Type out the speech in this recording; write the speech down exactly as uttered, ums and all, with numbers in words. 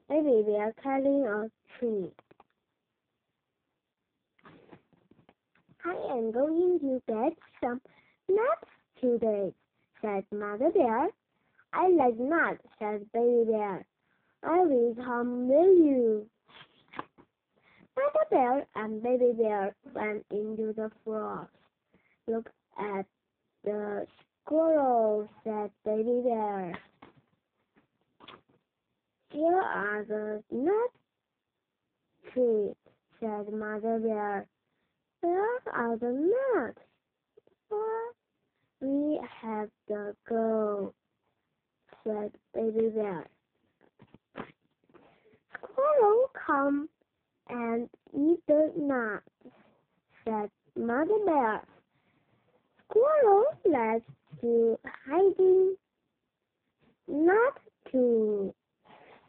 Baby bear climbing a tree. I am going to get some nuts today, said Mother Bear. I like nuts, said Baby Bear. I will come with you. Mother Bear and Baby Bear went into the forest. Look at the squirrel, said Baby Bear. Here are the nut trees, said Mother Bear. Where are the nuts? Where we have to go, said Baby Bear. Squirrel, come and eat the nuts, said Mother Bear. Squirrel, let's do hiding, not to